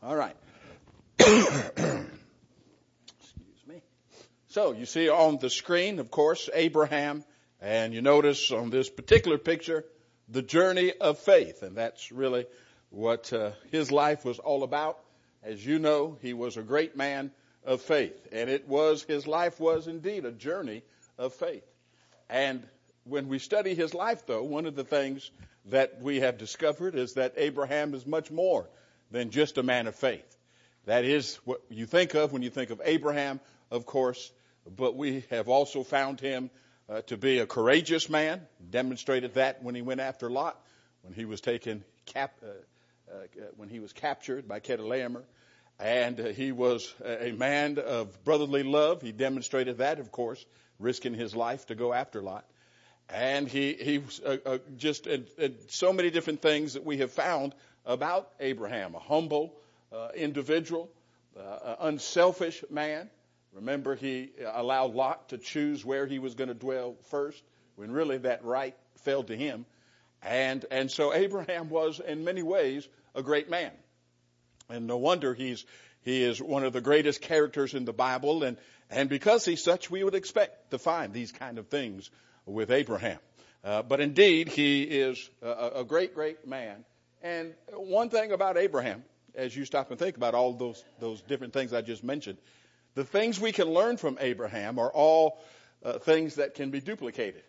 All right. Excuse me. So you see on the screen, of course, Abraham, and you notice on this particular picture, the journey of faith. And that's really what his life was all about. As you know, he was a great man of faith. And his life was indeed a journey of faith. And when we study his life, though, one of the things that we have discovered is that Abraham is much more than just a man of faith. That is what you think of when you think of Abraham, of course, but we have also found him to be a courageous man, demonstrated that when he went after Lot, when he was when he was captured by Chedorlaomer, and he was a man of brotherly love. He demonstrated that, of course, risking his life to go after Lot. And he was just so many different things that we have found about Abraham, a humble individual, unselfish man. Remember, he allowed Lot to choose where he was going to dwell first, when really that right fell to him. And so Abraham was, in many ways, a great man. And no wonder he is one of the greatest characters in the Bible. And because he's such, we would expect to find these kind of things with Abraham. But indeed, he is a great, great man. And one thing about Abraham, as you stop and think about all those different things I just mentioned, the things we can learn from Abraham are all things that can be duplicated.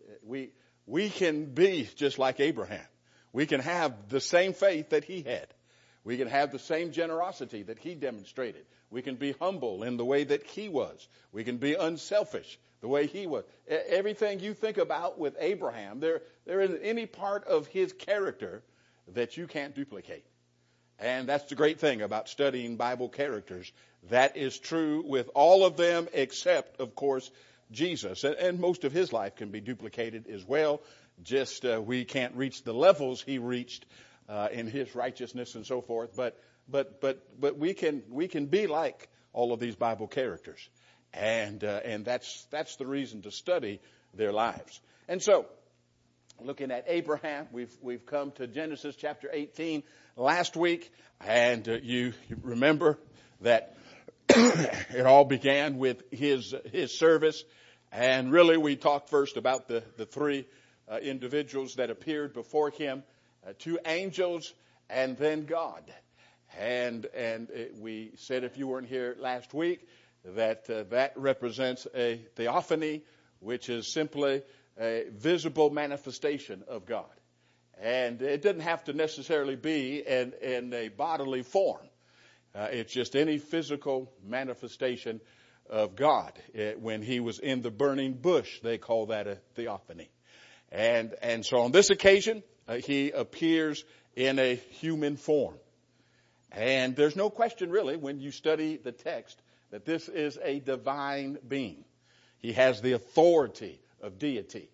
We can be just like Abraham. We can have the same faith that he had. We can have the same generosity that he demonstrated. We can be humble in the way that he was. We can be unselfish the way he was. Everything you think about with Abraham, there isn't any part of his character that you can't duplicate. And that's the great thing about studying Bible characters. That is true with all of them except, of course, Jesus. And most of his life can be duplicated as well. Just we can't reach the levels he reached in his righteousness and so forth. But we can be like all of these Bible characters. And that's the reason to study their lives. And so, looking at Abraham, we've come to Genesis chapter 18 last week, and you remember that it all began with his service, and really we talked first about the three individuals that appeared before him, two angels and then God. And we said, if you weren't here last week, that represents a theophany, which is simply a visible manifestation of God. And it doesn't have to necessarily be in a bodily form. It's just any physical manifestation of God. When he was in the burning bush, they call that a theophany. And so on this occasion, he appears in a human form. And there's no question really when you study the text that this is a divine being. He has the authority of deity.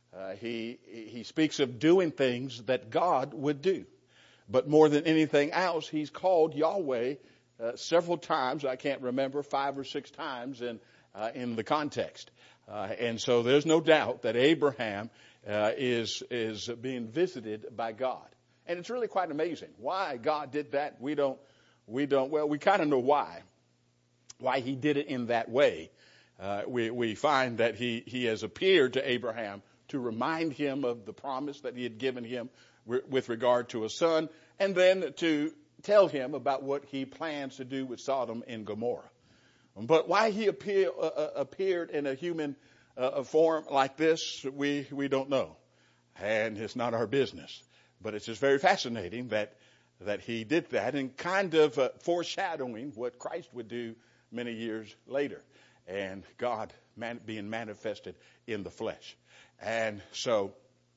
He speaks of doing things that God would do. But more than anything else, he's called Yahweh several times. I can't remember, 5 or 6 times in the context. And so there's no doubt that Abraham is being visited by God. And it's really quite amazing. Why God did that, we don't, well, we kind of know why he did it in that way. We find that he has appeared to Abraham to remind him of the promise that he had given him with regard to a son, and then to tell him about what he plans to do with Sodom and Gomorrah. But why he appeared in a human form like this, we don't know. And it's not our business. But it's just very fascinating that he did that, and kind of foreshadowing what Christ would do many years later, and God being manifested in the flesh. And so,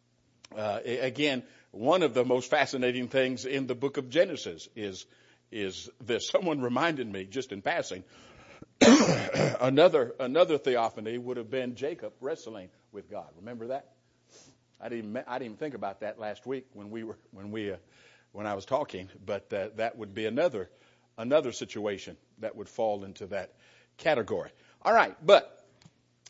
again, one of the most fascinating things in the book of Genesis is this. Someone reminded me, just in passing, another theophany would have been Jacob wrestling with God. Remember that? I didn't even think about that last week when I was talking, but that would be another situation that would fall into that category. All right, but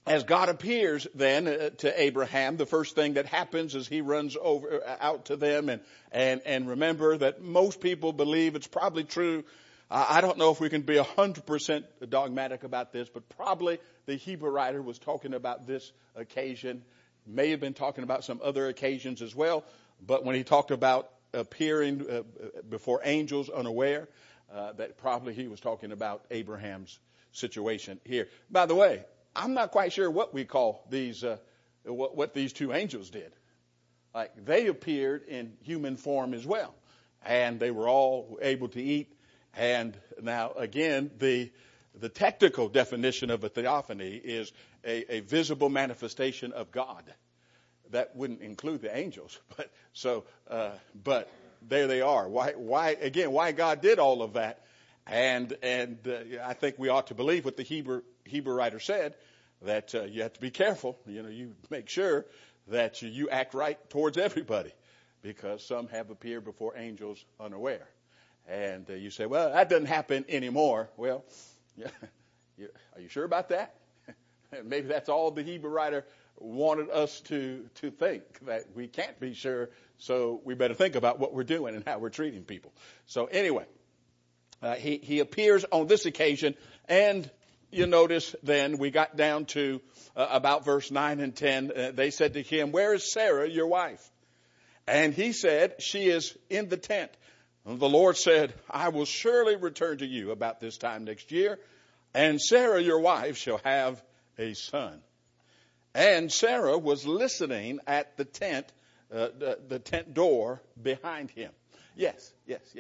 as God appears then to Abraham, the first thing that happens is he runs out to them, and remember that most people believe it's probably true. I don't know if we can be 100% dogmatic about this, but probably the Hebrew writer was talking about this occasion, may have been talking about some other occasions as well, but when he talked about appearing before angels unaware, that probably he was talking about Abraham's situation here. By the way, I'm not quite sure what we call these, what these two angels did. Like, they appeared in human form as well, and they were all able to eat. And now, again, the technical definition of a theophany is a visible manifestation of God. That wouldn't include the angels, but there they are. Why God did all of that? And I think we ought to believe what the Hebrew writer said, that you have to be careful. You make sure that you act right towards everybody, because some have appeared before angels unaware. And you say, well, that doesn't happen anymore. Well, yeah, are you sure about that? Maybe that's all the Hebrew writer wanted us to think, that we can't be sure, so we better think about what we're doing and how we're treating people. So anyway, he appears on this occasion, and you notice then we got down to about verse 9 and 10. They said to him, "Where is Sarah, your wife?" And he said, "She is in the tent." And the Lord said, "I will surely return to you about this time next year, and Sarah, your wife, shall have a son." And Sarah was listening at the tent door behind him. Yes.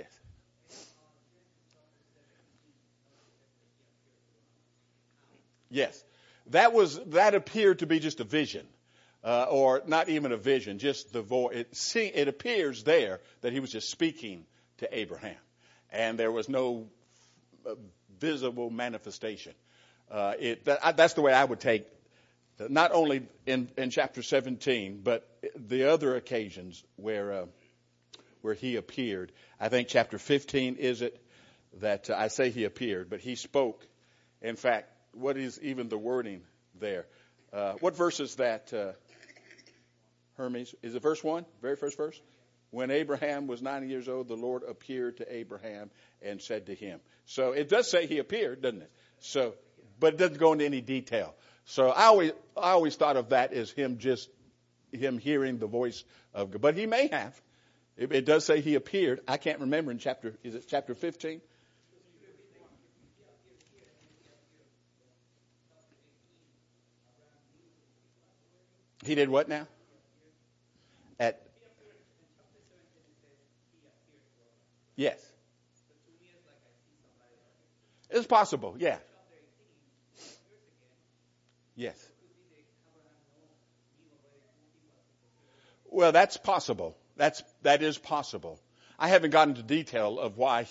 Yes. That appeared to be just a vision, or not even a vision, just the voice. It appears there that he was just speaking to Abraham, and there was no visible manifestation. That's the way I would take, not only in chapter 17, but the other occasions where he appeared. I think chapter 15 is it that I say he appeared, but he spoke. In fact, what is even the wording there? What verse is that, Hermes? Is it verse 1? Very first verse? When Abraham was 90 years old, the Lord appeared to Abraham and said to him. So it does say he appeared, doesn't it? So, but it doesn't go into any detail. So I always thought of that as him hearing the voice of God. But he may have. It does say he appeared. I can't remember is it chapter 15? He did what now? Yes. It's possible, yeah. Yes. Well, that's possible. That is possible. I haven't gotten into detail of why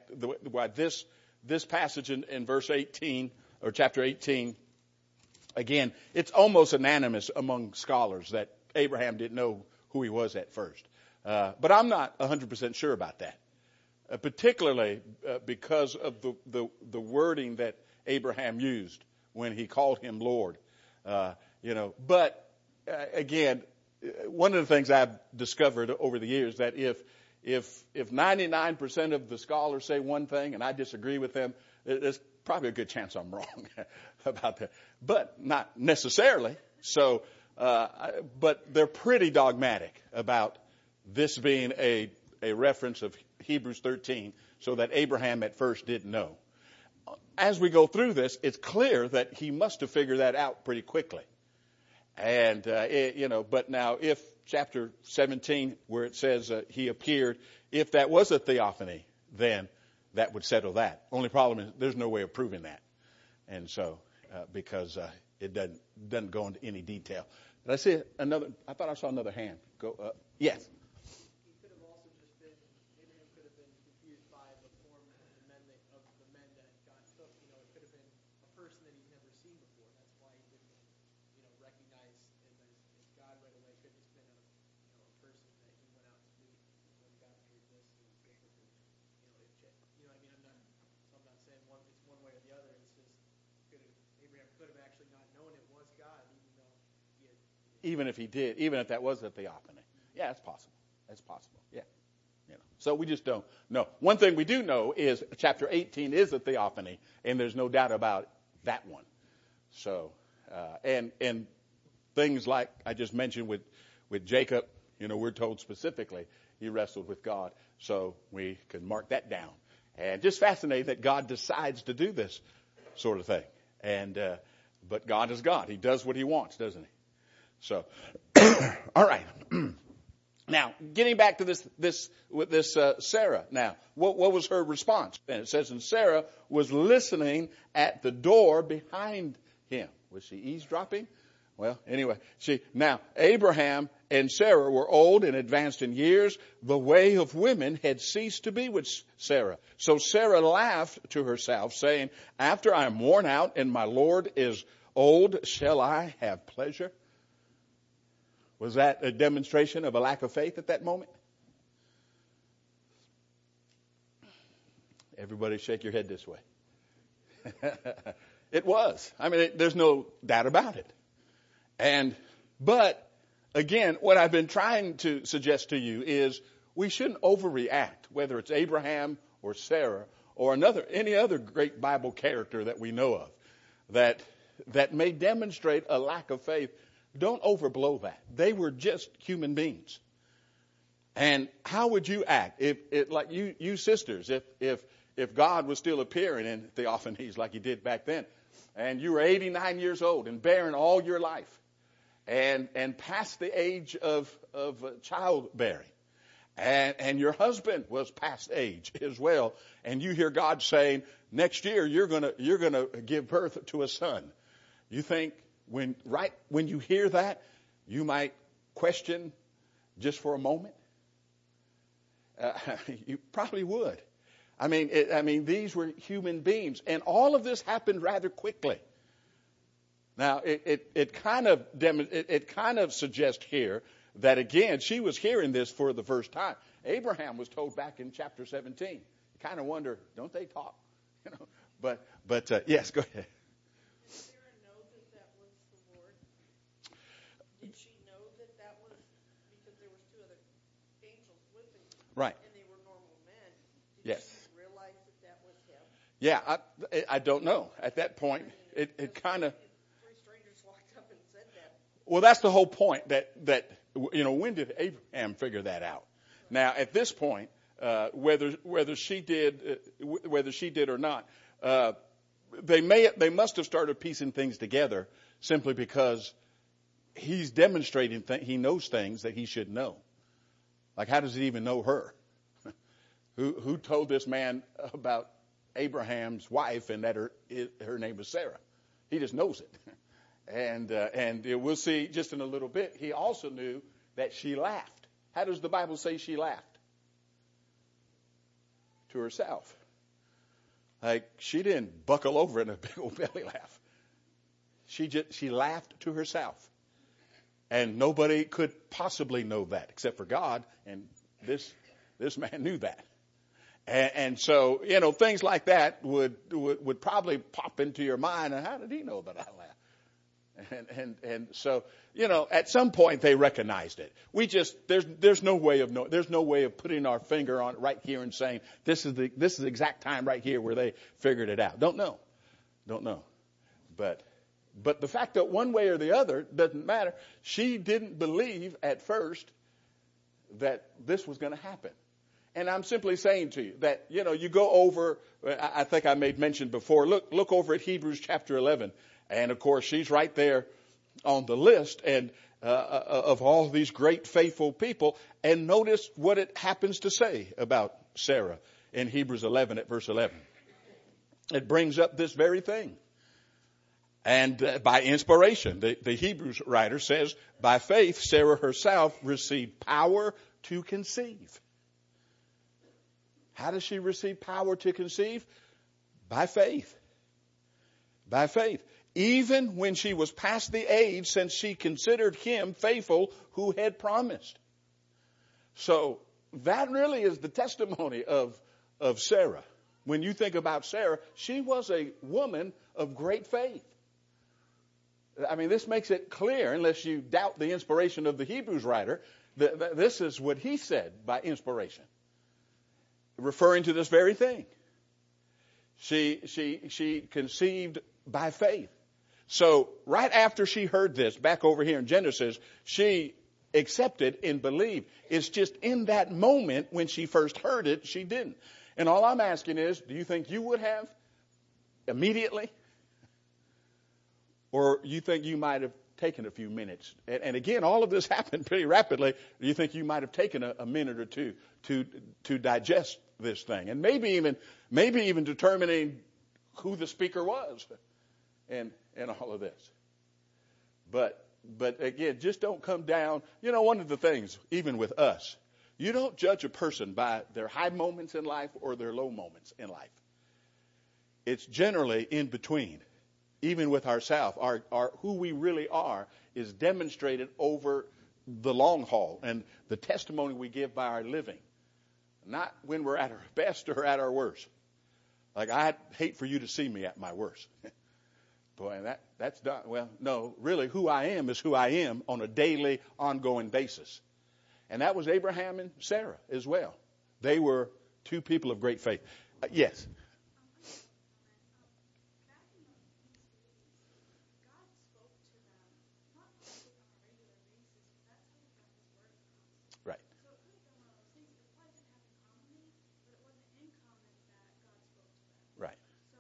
this passage in verse 18 or chapter 18, again, it's almost unanimous among scholars that Abraham didn't know who he was at first. But I'm not 100% sure about that. Particularly because of the wording that Abraham used when he called him Lord. But again, one of the things I've discovered over the years, that if 99% of the scholars say one thing and I disagree with them, there's probably a good chance I'm wrong about that. But not necessarily. So, but they're pretty dogmatic about this being a reference of Hebrews 13, so that Abraham at first didn't know. As we go through this, it's clear that he must have figured that out pretty quickly. And, but now if chapter 17, where it says he appeared, if that was a theophany, then that would settle that. Only problem is there's no way of proving that. And so, because it doesn't go into any detail. Did I see another? I thought I saw another hand. Go up. Yes. Even if he did, even if that was a theophany. Yeah, it's possible. That's possible. Yeah. So we just don't know. One thing we do know is chapter 18 is a theophany, and there's no doubt about that one. So, and things like I just mentioned with Jacob, we're told specifically he wrestled with God. So we can mark that down. And just fascinating that God decides to do this sort of thing. And, but God is God. He does what he wants, doesn't he? So, all right. Now, getting back to this Sarah. Now, what was her response? And it says, and Sarah was listening at the door behind him. Was she eavesdropping? Well, anyway, now Abraham and Sarah were old and advanced in years. The way of women had ceased to be with Sarah. So Sarah laughed to herself, saying, after I am worn out and my Lord is old, shall I have pleasure? Was that a demonstration of a lack of faith at that moment? Everybody shake your head this way. It was. I mean, there's no doubt about it. But again, what I've been trying to suggest to you is we shouldn't overreact, whether it's Abraham or Sarah or any other great Bible character that we know of that may demonstrate a lack of faith. Don't overblow that. They were just human beings. And how would you act if like you sisters, if God was still appearing in theophanies like he did back then, and you were 89 years old and barren all your life, and past the age of childbearing, and your husband was past age as well, and you hear God saying, next year you're gonna give birth to a son. You think when you hear that, you might question just for a moment? You probably would. I mean, these were human beings, and all of this happened rather quickly. Now, it kind of suggests here that again she was hearing this for the first time. Abraham was told back in chapter 17. You kind of wonder, don't they talk? But yes, go ahead. Did Sarah know that was the Lord? Did she know that was because there was two other angels with him? Right. And they were normal men. Yes. Did she realize that was him? Yeah, I don't know. At that point, it kind of. Three strangers walked up and said that. Well, that's the whole point. That when did Abraham figure that out? Now, at this point, whether she did or not, they must have started piecing things together simply because he's demonstrating he knows things that he should know. Like, how does he even know her? Who told this man about Abraham's wife and that her name was Sarah? He just knows it. And we'll see just in a little bit. He also knew that she laughed. How does the Bible say she laughed? To herself. Like, she didn't buckle over in a big old belly laugh. She laughed to herself. And nobody could possibly know that except for God. And this man knew that. And so, things like that would probably pop into your mind. And how did he know that I laughed? And so, at some point they recognized it. There's no way of knowing. There's no way of putting our finger on it right here and saying, this is the exact time right here where they figured it out. Don't know. But the fact that one way or the other doesn't matter. She didn't believe at first that this was going to happen. And I'm simply saying to you that, you go over, I think I made mention before, look over at Hebrews chapter 11. And of course, she's right there on the list and of all these great faithful people. And notice what it happens to say about Sarah in Hebrews 11 at verse 11. It brings up this very thing. And by inspiration, the Hebrews writer says, by faith, Sarah herself received power to conceive. How does she receive power to conceive? By faith. By faith. Even when she was past the age, since she considered him faithful who had promised. So that really is the testimony of Sarah. When you think about Sarah, she was a woman of great faith. I mean, this makes it clear, unless you doubt the inspiration of the Hebrews writer, that this is what he said by inspiration, referring to this very thing. She conceived by faith. So right after she heard this, back over here in Genesis, she accepted and believed. It's just in that moment when she first heard it, she didn't. And all I'm asking is, do you think you would have immediately? Or you think you might have taken a few minutes? And again, all of this happened pretty rapidly. Do you think you might have taken a minute or two to digest this thing? And maybe even determining who the speaker was and all of this. But again, just don't come down. You know, one of the things, even with us, you don't judge a person by their high moments in life or their low moments in life. It's generally in between. Even with ourselves, our who we really are is demonstrated over the long haul and the testimony we give by our living. Not when we're at our best or at our worst. Like, I'd hate for you to see me at my worst. Boy, that's done. Well, no, really, who I am is who I am on a daily, ongoing basis. And that was Abraham and Sarah as well. They were two people of great faith. Yes. Right. Right.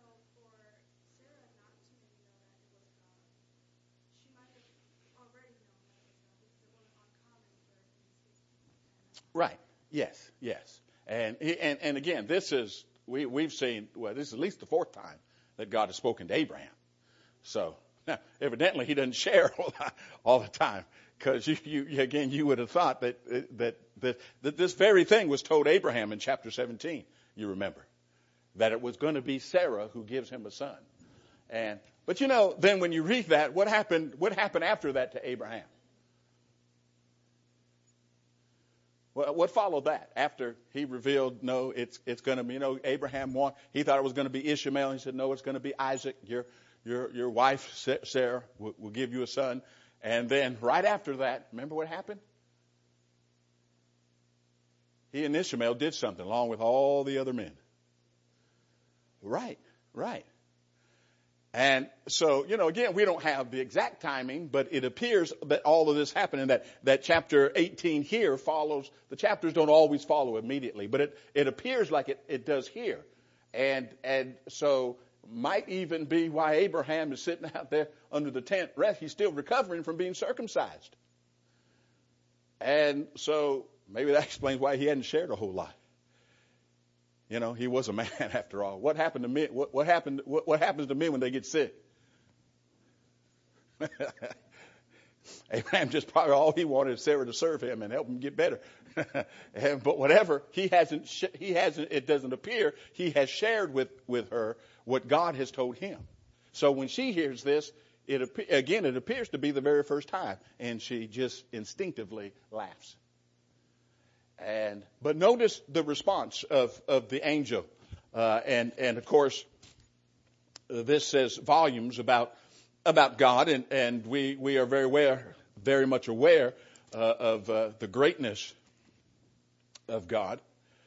Right. Yes. Yes. And again, this is we've seen. Well, this is at least the fourth time that God has spoken to Abraham. So now, evidently, he doesn't share all the time, because you would have thought that this very thing was told Abraham in chapter 17. You remember that it was going to be Sarah who gives him a son. But then when you read that, what happened after that to Abraham? Well, what followed that after he revealed, no, it's going to be, Abraham he thought it was going to be Ishmael. He said, no, it's going to be Isaac. Your wife, Sarah, will give you a son. And then right after that, remember what happened? He and Ishmael did something along with all the other men. Right. And so, again, we don't have the exact timing, but it appears that all of this happened, and that chapter 18 here follows. The chapters don't always follow immediately, but it appears like it does here. And so might even be why Abraham is sitting out there under the tent rest. He's still recovering from being circumcised. And so maybe that explains why he hadn't shared a whole lot. He was a man after all. What happened to men? What happens to men when they get sick? Abraham just probably all he wanted is Sarah to serve him and help him get better. But whatever, he hasn't. It doesn't appear he has shared with her what God has told him. So when she hears this, it appears to be the very first time, and she just instinctively laughs. But notice the response of the angel, and of course, this says volumes about God, and we are very much aware of the greatness of God.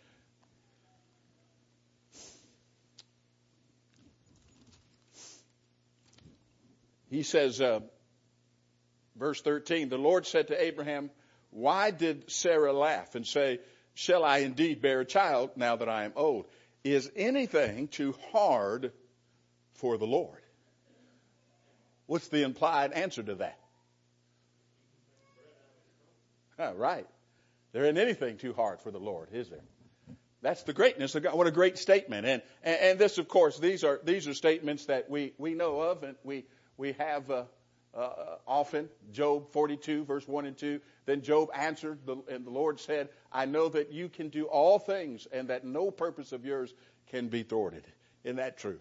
He says, verse 13, the Lord said to Abraham, why did Sarah laugh and say, shall I indeed bear a child now that I am old? Is anything too hard for the Lord? What's the implied answer to that? Right. There isn't anything too hard for the Lord, is there? That's the greatness of God. What a great statement. And this, of course, these are statements that we know of, and we have often. Job 42, verse 1 and 2. Then Job answered, and the Lord said, I know that you can do all things, and that no purpose of yours can be thwarted. Isn't that true?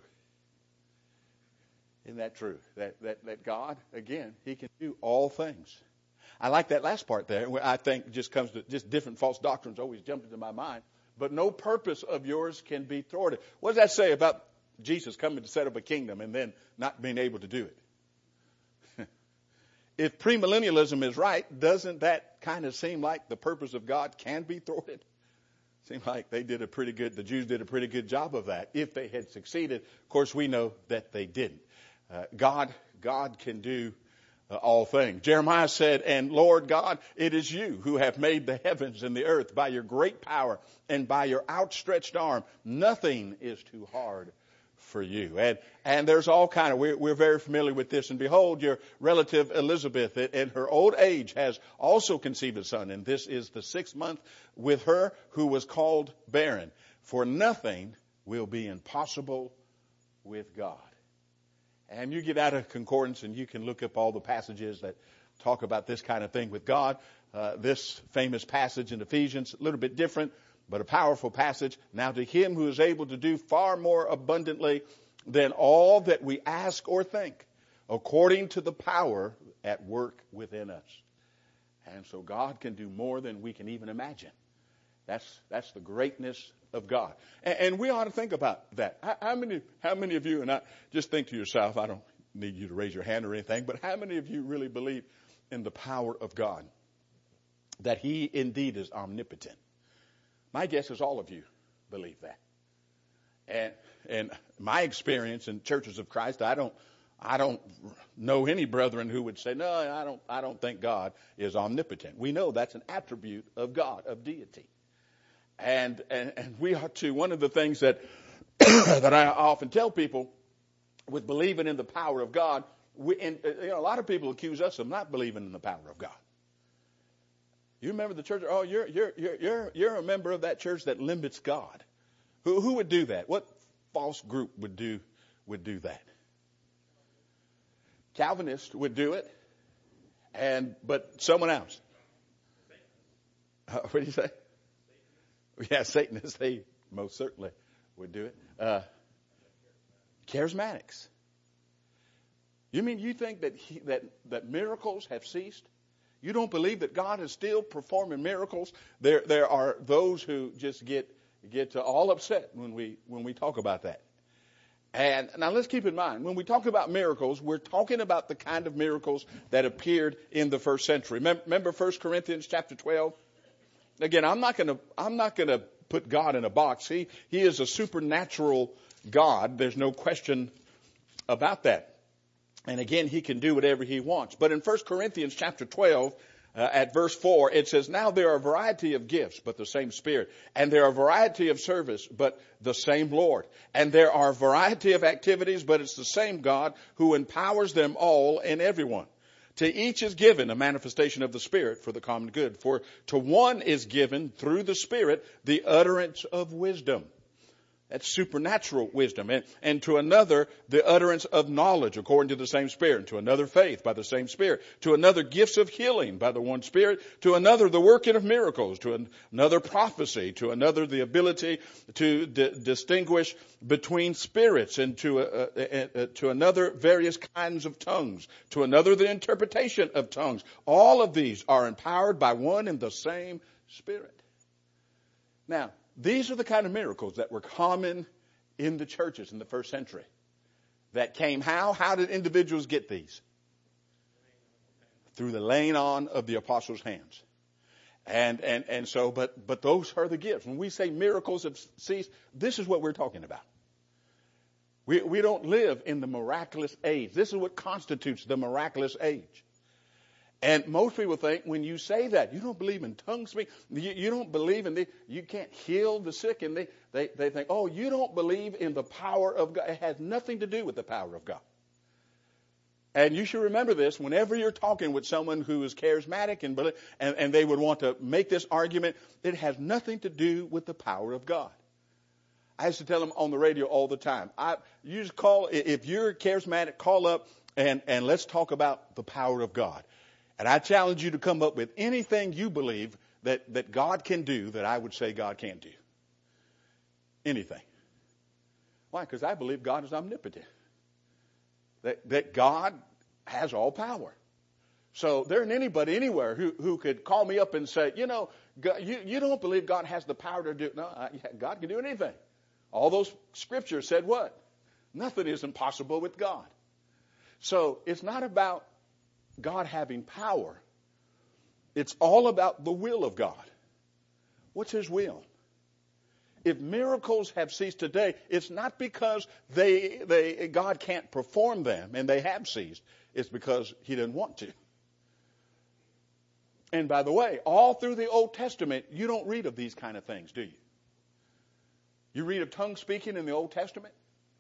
Isn't that true? That God, again, He can do all things. I like that last part there, where I think just comes to just different false doctrines always jump into my mind. But no purpose of yours can be thwarted. What does that say about Jesus coming to set up a kingdom and then not being able to do it? if premillennialism is right, doesn't that kind of seem like the purpose of God can be thwarted? Seems like the Jews did a pretty good job of that if they had succeeded. Of course, we know that they didn't. God can do all things. Jeremiah said, "And Lord God, it is you who have made the heavens and the earth by your great power and by your outstretched arm. Nothing is too hard for you." And there's all kind of, we're very familiar with this. And behold, your relative Elizabeth in her old age has also conceived a son. And this is the 6th month with her who was called barren. For nothing will be impossible with God. And you get out of concordance and you can look up all the passages that talk about this kind of thing with God. This famous passage in Ephesians, a little bit different, but a powerful passage. Now to him who is able to do far more abundantly than all that we ask or think, according to the power at work within us. And so God can do more than we can even imagine. That's the greatness of God. And we ought to think about that. How many of you, and I just think to yourself, I don't need you to raise your hand or anything, but how many of you really believe in the power of God? That he indeed is omnipotent. My guess is all of you believe that. And my experience in churches of Christ, I don't know any brethren who would say, no, I don't think God is omnipotent. We know that's an attribute of God, of deity. And we are too. One of the things that that I often tell people with believing in the power of God, a lot of people accuse us of not believing in the power of God. You remember the church? Oh, you're a member of that church that limits God. Who would do that? What false group would do that? Calvinists would do it, but someone else. What do you say? Yeah, Satanists. They most certainly would do it. Charismatics. You think that miracles have ceased? You don't believe that God is still performing miracles? There are those who just get all upset when we talk about that. And now let's keep in mind, when we talk about miracles, we're talking about the kind of miracles that appeared in the first century. Remember 1 Corinthians chapter 12? Again, I'm not going to put God in a box. He is a supernatural God. There's no question about that. And again, he can do whatever he wants. But in 1 Corinthians chapter 12, at verse 4, it says, "Now there are a variety of gifts, but the same Spirit. And there are a variety of service, but the same Lord. And there are a variety of activities, but it's the same God who empowers them all and everyone. To each is given a manifestation of the Spirit for the common good. For to one is given through the Spirit the utterance of wisdom." That's supernatural wisdom. And to another, the utterance of knowledge according to the same Spirit. And to another, faith by the same Spirit. To another, gifts of healing by the one Spirit. To another, the working of miracles. To another, prophecy. To another, the ability to distinguish between spirits. And to another, various kinds of tongues. To another, the interpretation of tongues. All of these are empowered by one and the same Spirit. Now, these are the kind of miracles that were common in the churches in the first century. That came how? How did individuals get these? Through the laying on of the apostles' hands. And so, but those are the gifts. When we say miracles have ceased, this is what we're talking about. We don't live in the miraculous age. This is what constitutes the miraculous age. And most people think when you say that, you don't believe in tongue speak. You don't believe you can't heal the sick. And they think, oh, you don't believe in the power of God. It has nothing to do with the power of God. And you should remember this whenever you're talking with someone who is charismatic and they would want to make this argument. It has nothing to do with the power of God. I used to tell them on the radio all the time. You just call, if you're charismatic, call up and let's talk about the power of God. And I challenge you to come up with anything you believe that God can do that I would say God can't do. Anything. Why? Because I believe God is omnipotent. That God has all power. So there isn't anybody anywhere who could call me up and say, God, you don't believe God has the power to do it. No, God can do anything. All those scriptures said what? Nothing is impossible with God. So it's not about God having power, it's all about the will of God. What's his will? If miracles have ceased today, it's not because God can't perform them and they have ceased. It's because he didn't want to. And by the way, all through the Old Testament, you don't read of these kind of things, do you? You read of tongue speaking in the Old Testament?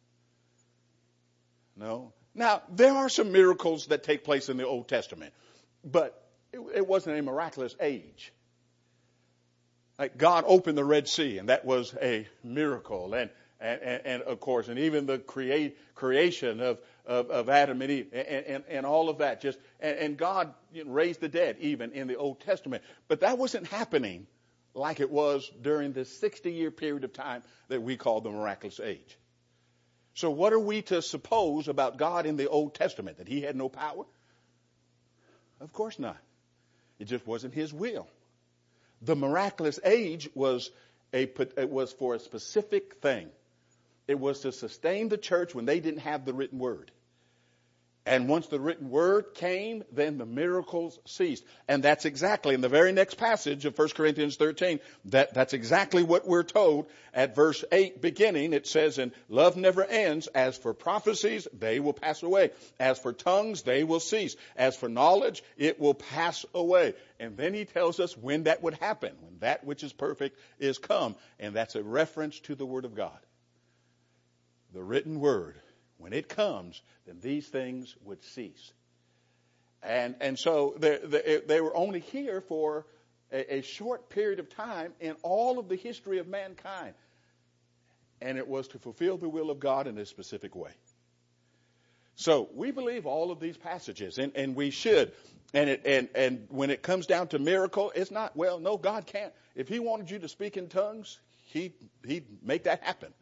No. Now, there are some miracles that take place in the Old Testament, but it wasn't a miraculous age. Like God opened the Red Sea, and that was a miracle. And of course, and even the creation of Adam and Eve, and all of that. And God raised the dead, even in the Old Testament. But that wasn't happening like it was during this 60-year period of time that we call the miraculous age. So what are we to suppose about God in the Old Testament? That he had no power? Of course not. It just wasn't his will. The miraculous age was for a specific thing. It was to sustain the church when they didn't have the written word. And once the written word came, then the miracles ceased. And that's exactly, in the very next passage of 1 Corinthians 13, that's exactly what we're told at verse 8 beginning. It says, and love never ends. As for prophecies, they will pass away. As for tongues, they will cease. As for knowledge, it will pass away. And then he tells us when that would happen, when that which is perfect is come. And that's a reference to the Word of God. The written Word. When it comes, then these things would cease. And so they were only here for a short period of time in all of the history of mankind. And it was to fulfill the will of God in a specific way. So we believe all of these passages, and we should. And when it comes down to miracle, it's not, well, no, God can't. If he wanted you to speak in tongues, he'd make that happen.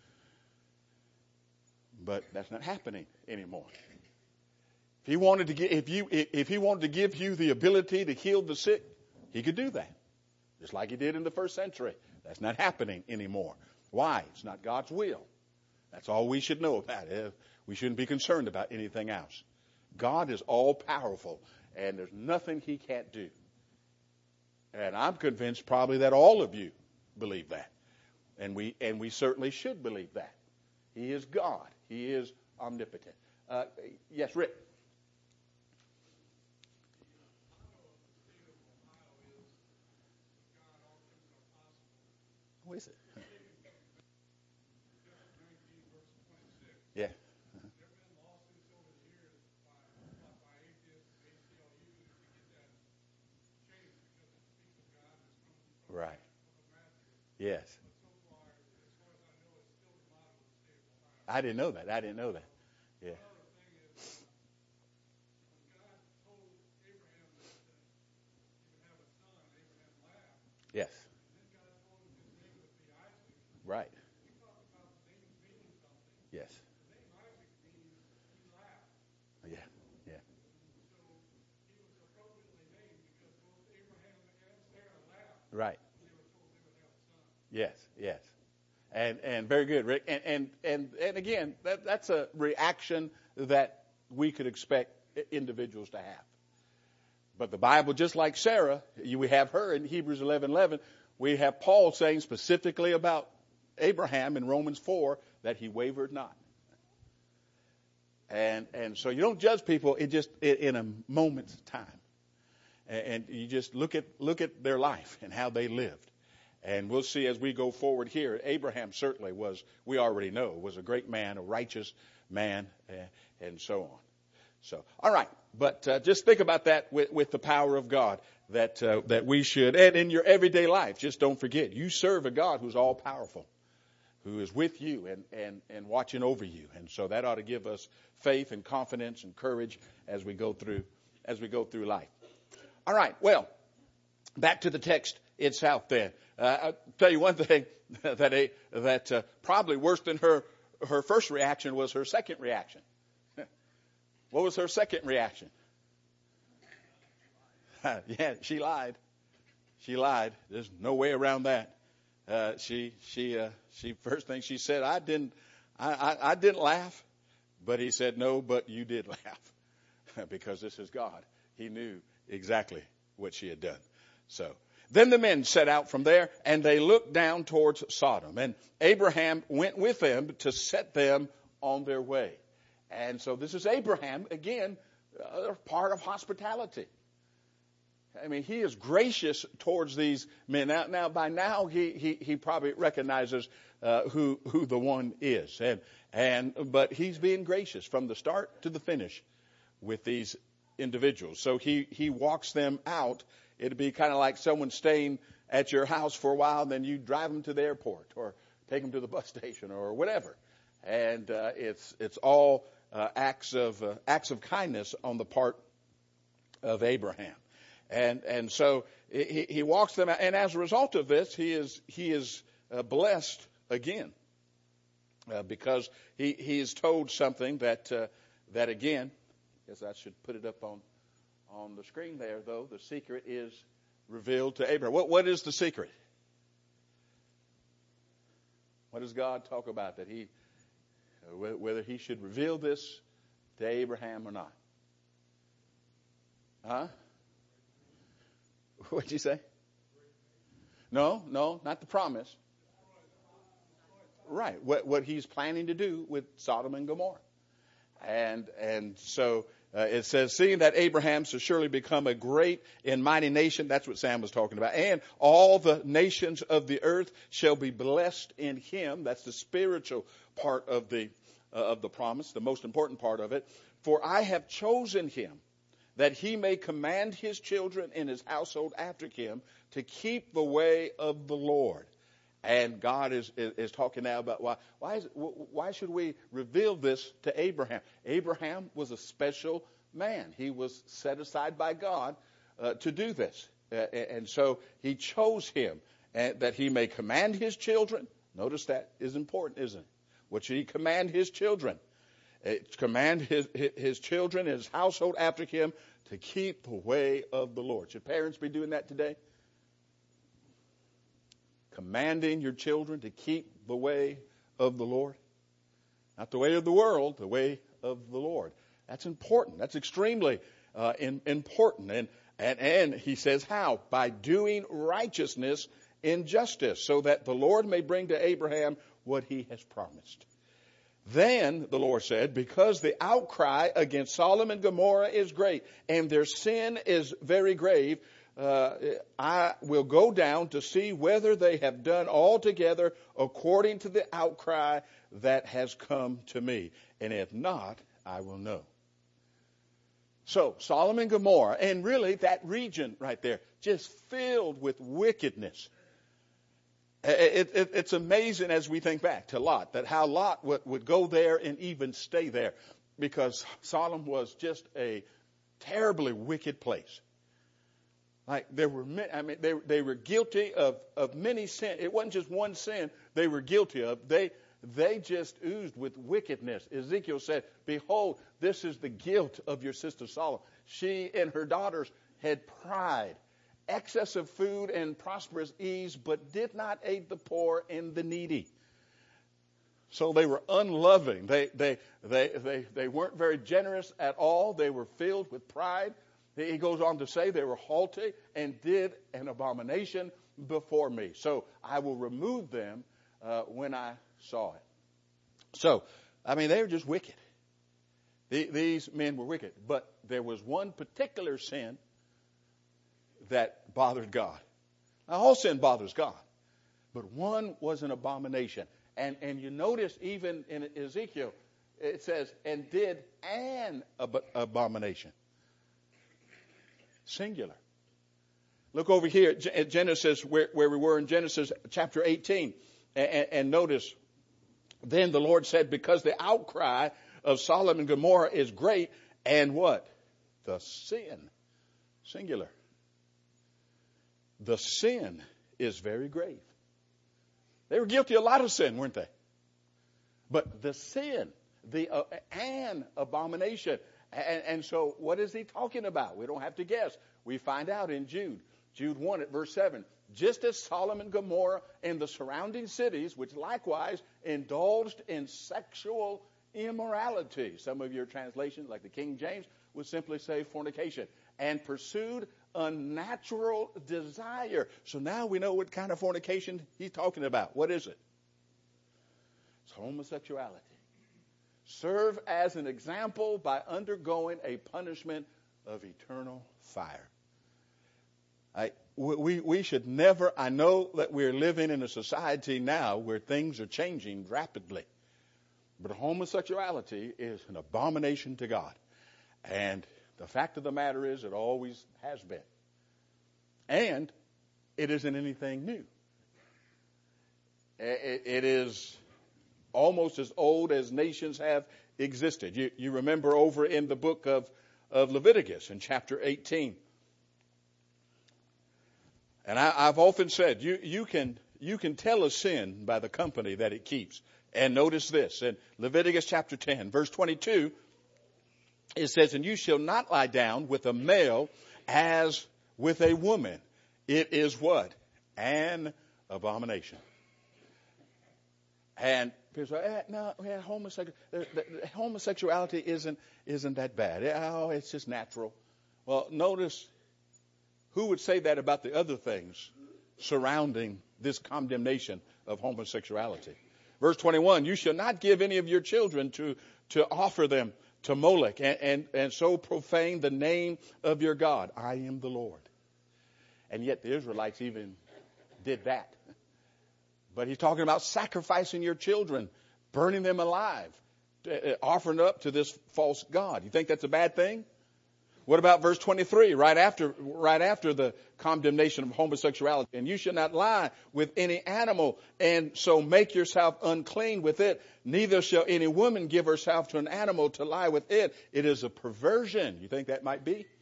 But that's not happening anymore. If he wanted to give you the ability to heal the sick, he could do that. Just like he did in the first century. That's not happening anymore. Why? It's not God's will. That's all we should know about it. We shouldn't be concerned about anything else. God is all powerful, and there's nothing he can't do. And I'm convinced probably that all of you believe that. And we certainly should believe that. He is God. He is omnipotent. Yes, Rick. What is it? Yeah. Right. Yes. I didn't know that. Yeah. Yes. Right. Yes. Yeah. Yeah. Right. Yes. Yes. And very good, Rick. And again, that's a reaction that we could expect individuals to have. But the Bible, just like Sarah, we have her in Hebrews 11:11. We have Paul saying specifically about Abraham in Romans 4 that he wavered not. And so you don't judge people in a moment's time. And you just look at their life and how they lived. And we'll see as we go forward here, Abraham certainly we already know, was a great man, a righteous man, and so on. So, all right. But just think about that with the power of God that we should. And in your everyday life, just don't forget, you serve a God who's all powerful, who is with you and watching over you. And so that ought to give us faith and confidence and courage as we go through life. All right. Well, back to the text itself then. I'll tell you one thing that probably worse than her first reaction was her second reaction. What was her second reaction? Yeah, she lied. She lied. There's no way around that. She first thing she said, I didn't laugh, but he said, no, but you did laugh. because this is God. He knew exactly what she had done. So then the men set out from there, and they looked down towards Sodom. And Abraham went with them to set them on their way. And so this is Abraham, again, part of hospitality. I mean, he is gracious towards these men. Now by now, he probably recognizes who the one is. But he's being gracious from the start to the finish with these individuals. So he walks them out. It'd be kind of like someone staying at your house for a while, then you drive them to the airport or take them to the bus station or whatever. And it's all acts of kindness on the part of Abraham. And so he walks them out, and as a result of this, he is blessed again because he is told something that again, I guess I should put it up on the screen there, though. The secret is revealed to Abraham. What is the secret? What does God talk about that whether he should reveal this to Abraham or not? Huh? What'd you say? No, not the promise. Right, what he's planning to do with Sodom and Gomorrah. And so it says, seeing that Abraham shall surely become a great and mighty nation, that's what Sam was talking about, and all the nations of the earth shall be blessed in him. That's the spiritual part of the promise, the most important part of it. For I have chosen him, that he may command his children in his household after him to keep the way of the Lord. And God is talking now about why should we reveal this to Abraham? Abraham was a special man. He was set aside by God to do this. And so he chose him that he may command his children. Notice that is important, isn't it? What should he command his children? Command his children and his household after him to keep the way of the Lord. Should parents be doing that today? Commanding your children to keep the way of the Lord. Not the way of the world, the way of the Lord. That's important. That's extremely important. And he says how? By doing righteousness in justice, so that the Lord may bring to Abraham what he has promised. Then, the Lord said, because the outcry against Sodom and Gomorrah is great, and their sin is very grave, I will go down to see whether they have done altogether according to the outcry that has come to me. And if not, I will know. So, Sodom and Gomorrah, and really that region right there, just filled with wickedness. It's amazing as we think back to Lot, that how Lot would go there and even stay there, because Sodom was just a terribly wicked place. Like they were guilty of many sins. It wasn't just one sin they were guilty of. They just oozed with wickedness. Ezekiel said, "Behold, this is the guilt of your sister Sodom. She and her daughters had pride, excess of food and prosperous ease, but did not aid the poor and the needy." So they were unloving. They weren't very generous at all. They were filled with pride. He goes on to say they were haughty and did an abomination before me. So I will remove them when I saw it. So, they were just wicked. These men were wicked. But there was one particular sin that bothered God. Now, all sin bothers God. But one was an abomination. And you notice even in Ezekiel, it says, and did an abomination. Singular. Look over here at Genesis, where we were in Genesis chapter 18. And notice, then the Lord said, because the outcry of Sodom and Gomorrah is great, and what? The sin. Singular. The sin is very grave. They were guilty of a lot of sin, weren't they? But the sin, an abomination. And so what is he talking about? We don't have to guess. We find out in Jude 1 at verse 7. Just as Sodom and Gomorrah and the surrounding cities, which likewise indulged in sexual immorality. Some of your translations, like the King James, would simply say fornication. And pursued unnatural desire. So now we know what kind of fornication he's talking about. What is it? It's homosexuality. Serve as an example by undergoing a punishment of eternal fire. We should never, I know that we're living in a society now where things are changing rapidly. But homosexuality is an abomination to God. And the fact of the matter is it always has been. And it isn't anything new. It is almost as old as nations have existed. You remember over in the book of Leviticus in chapter 18. And I've often said, you can tell a sin by the company that it keeps. And notice this, in Leviticus chapter 10, verse 22, it says, and you shall not lie down with a male as with a woman. It is what? An abomination. And people say, no, homosexuality isn't that bad. Oh, it's just natural. Well, notice who would say that about the other things surrounding this condemnation of homosexuality. Verse 21, you shall not give any of your children to offer them to Molech and so profane the name of your God. I am the Lord. And yet the Israelites even did that. But he's talking about sacrificing your children, burning them alive, offering up to this false god. You think that's a bad thing? What about verse 23, right after the condemnation of homosexuality? And you shall not lie with any animal, and so make yourself unclean with it. Neither shall any woman give herself to an animal to lie with it. It is a perversion. You think that might be?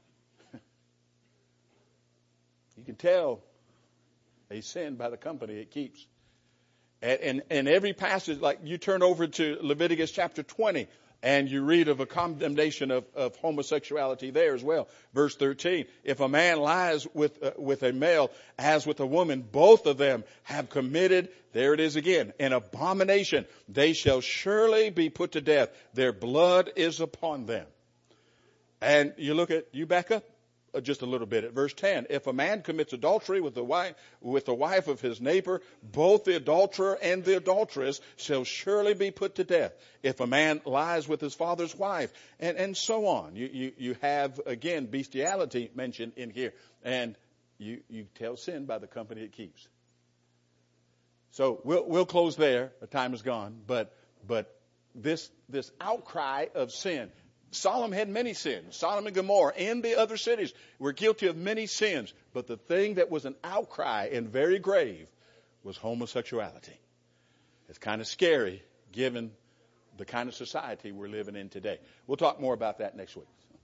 You can tell a sin by the company it keeps. And every passage, like you turn over to Leviticus chapter 20, and you read of a condemnation of homosexuality there as well. Verse 13, if a man lies with a male as with a woman, both of them have committed, there it is again, an abomination. They shall surely be put to death. Their blood is upon them. And you back up just a little bit at verse 10. If a man commits adultery with the wife of his neighbor, both the adulterer and the adulteress shall surely be put to death. If a man lies with his father's wife, and so on. You have, again, bestiality mentioned in here. And you tell sin by the company it keeps. So we'll close there. The time is gone. But this outcry of sin, Sodom had many sins. Sodom and Gomorrah and the other cities were guilty of many sins. But the thing that was an outcry and very grave was homosexuality. It's kind of scary given the kind of society we're living in today. We'll talk more about that next week.